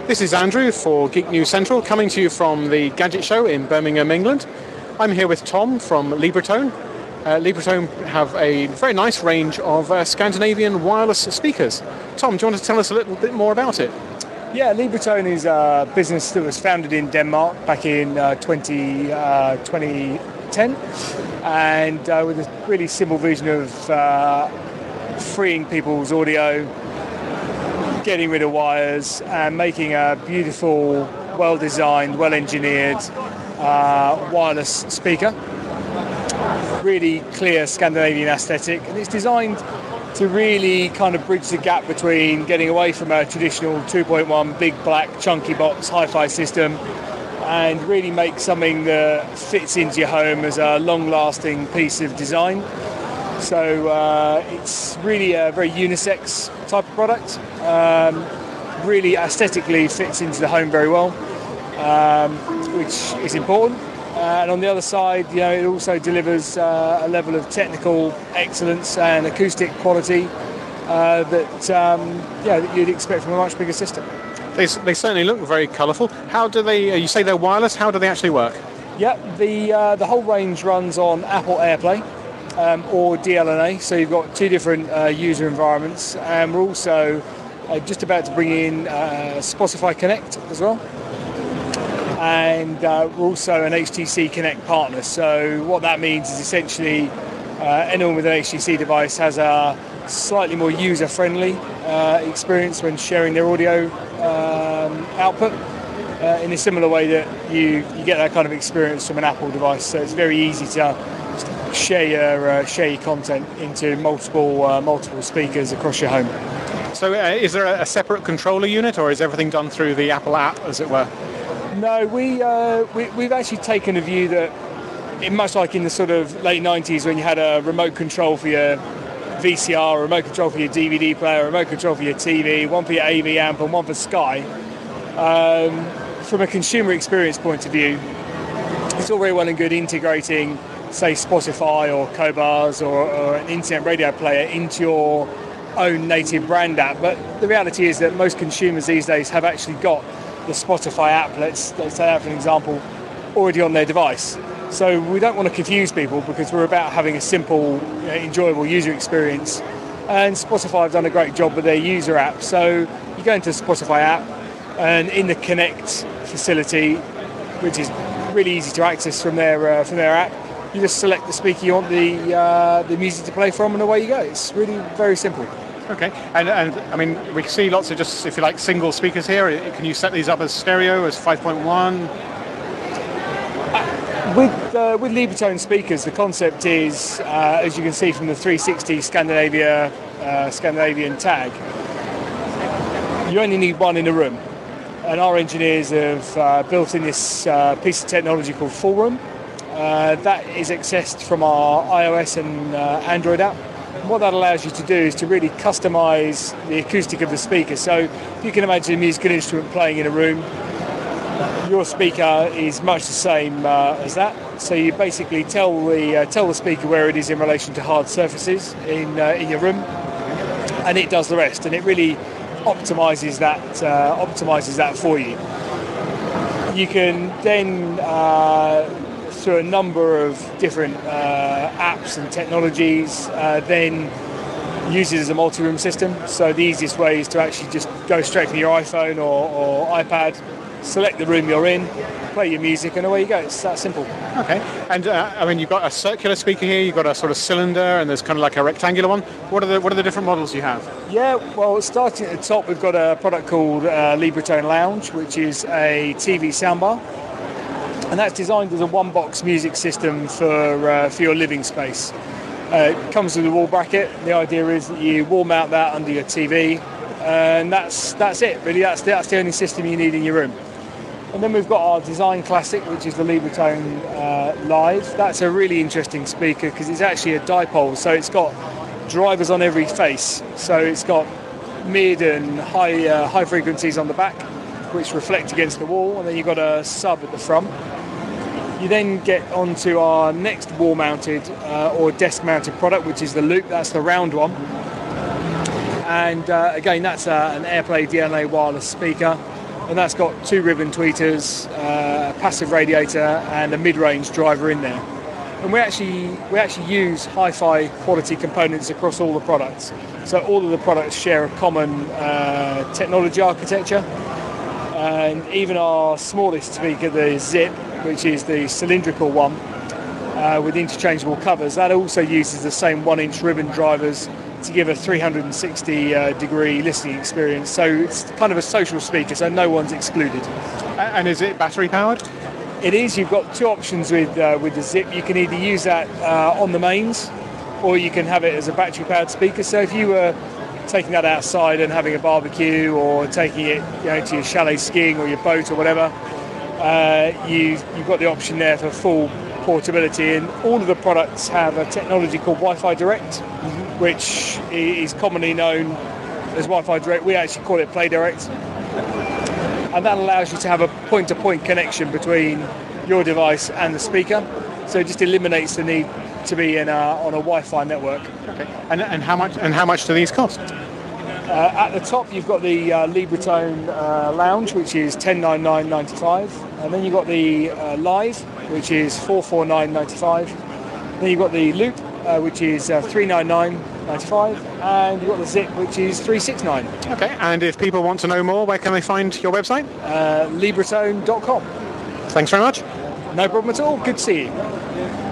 This is Andrew for Geek News Central, coming to you from the Gadget Show in Birmingham, England. I'm here with Tom from Libratone. Libratone have a very nice range of Scandinavian wireless speakers. Tom, do you want to tell us a little bit more about it? Yeah, Libratone is a business that was founded in Denmark back in 2010, and with a really simple vision of freeing people's audio, getting rid of wires, and making a beautiful, well-designed, well-engineered wireless speaker. Really clear Scandinavian aesthetic, and it's designed to really kind of bridge the gap between getting away from a traditional 2.1 big black chunky box hi-fi system and really make something that fits into your home as a long-lasting piece of design. So it's really a very unisex type of product. Really aesthetically fits into the home very well, which is important. And on the other side, it also delivers a level of technical excellence and acoustic quality that you'd expect from a much bigger system. They certainly look very colourful. How do they? You say they're wireless. How do they actually work? Yeah, the whole range runs on Apple AirPlay or DLNA. So you've got two different user environments, and we're also just about to bring in Spotify Connect as well. And we're also an HTC Connect partner. So what that means is essentially anyone with an HTC device has a slightly more user-friendly experience when sharing their audio output in a similar way that you get that kind of experience from an Apple device. So it's very easy to share your content into multiple speakers across your home. So is there a separate controller unit, or is everything done through the Apple app, as it were? No, we've actually taken a view that, much like in the sort of late 90s when you had a remote control for your VCR, a remote control for your DVD player, a remote control for your TV, one for your AV amp and one for Sky, from a consumer experience point of view, it's all very well and good integrating, say, Spotify or Qobuz or an internet radio player into your own native brand app. But the reality is that most consumers these days have actually got the Spotify app, let's take that for an example, already on their device. So we don't want to confuse people because we're about having a simple, enjoyable user experience. And Spotify have done a great job with their user app. So you go into the Spotify app, and in the Connect facility, which is really easy to access from their app, you just select the speaker you want the music to play from, and away you go. It's really very simple. Okay, and I mean, we see lots of just, if you like, single speakers here. Can you set these up as stereo, as 5.1? With Libratone speakers, the concept is, as you can see from the 360 Scandinavian tag, you only need one in a room. And our engineers have built in this piece of technology called Full Room. That is accessed from our iOS and Android app. And what that allows you to do is to really customize the acoustic of the speaker. So you can imagine a musical instrument playing in a room. Your speaker is much the same as that. So you basically tell the speaker where it is in relation to hard surfaces in your room, and it does the rest. And it really optimizes that for you. You can then through a number of different apps and technologies, then use it as a multi-room system. So the easiest way is to actually just go straight from your iPhone or iPad, select the room you're in, play your music, and away you go. It's that simple. Okay, and I mean, you've got a circular speaker here, you've got a sort of cylinder, and there's kind of like a rectangular one. What are the different models you have? Yeah, well, starting at the top, we've got a product called Libratone Lounge, which is a TV soundbar. And that's designed as a one-box music system for your living space. It comes with a wall bracket. The idea is that you wall mount that under your TV, and that's it, really. That's the only system you need in your room. And then we've got our Design Classic, which is the Libratone Live. That's a really interesting speaker because it's actually a dipole, so it's got drivers on every face. So it's got mid and high frequencies on the back, which reflect against the wall, and then you've got a sub at the front. You then get onto our next wall-mounted or desk-mounted product, which is the Loop. That's the round one. And again, that's an AirPlay DLNA wireless speaker. and that's got 2 ribbon tweeters, a passive radiator, and a mid-range driver in there. And we actually use hi-fi quality components across all the products. So all of the products share a common technology architecture. And even our smallest speaker, the Zip, which is the cylindrical one with interchangeable covers, that also uses the same 1-inch ribbon drivers to give a 360-degree listening experience. So it's kind of a social speaker, so no one's excluded. And is it battery powered? It is. You've got 2 options with the Zip. You can either use that on the mains, or you can have it as a battery powered speaker. So if you were taking that outside and having a barbecue, or taking it to your chalet skiing or your boat or whatever, you've got the option there for full portability. And all of the products have a technology called Wi-Fi Direct, which is commonly known as Wi-Fi Direct. We actually call it Play Direct. And that allows you to have a point-to-point connection between your device and the speaker. So it just eliminates the need to be on a Wi-Fi network. Okay. And how much do these cost? At the top, you've got the Libratone Lounge, which is $1099.95, and then you've got the Live, which is $449.95. Then you've got the Loop, which is $399.95, and you've got the Zip, which is $369. Okay. And if people want to know more, where can they find your website? Libratone.com. Thanks very much. No problem at all. Good to see you.